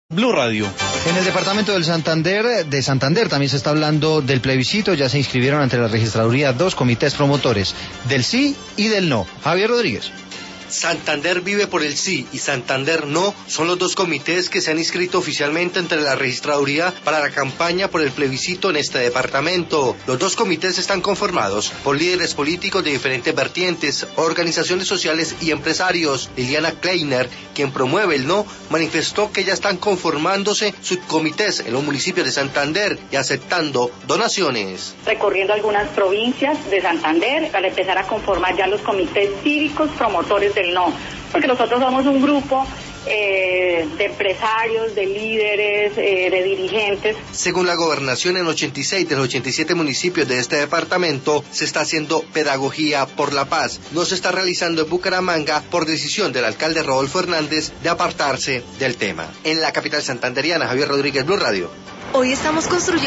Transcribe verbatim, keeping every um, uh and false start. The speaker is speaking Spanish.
Blue Radio. En el departamento del Santander, de Santander también se está hablando del plebiscito. Ya se inscribieron ante la registraduría dos comités promotores, del sí y del no. Javier Rodríguez. Santander Vive por el Sí y Santander No son los dos comités que se han inscrito oficialmente ante la registraduría para la campaña por el plebiscito en este departamento. Los dos comités están conformados por líderes políticos de diferentes vertientes, organizaciones sociales y empresarios. Liliana Kleiner, quien promueve el No, manifestó que ya están conformándose subcomités en los municipios de Santander y aceptando donaciones. Recorriendo algunas provincias de Santander para empezar a conformar ya los comités cívicos promotores del No, porque nosotros somos un grupo eh, de empresarios, de líderes, eh, de dirigentes. Según la gobernación, en ochenta y seis de los ochenta y siete municipios de este departamento se está haciendo pedagogía por la paz. No se está realizando en Bucaramanga por decisión del alcalde Rodolfo Hernández de apartarse del tema. En la capital santanderiana, Javier Rodríguez, Blue Radio. Hoy estamos construyendo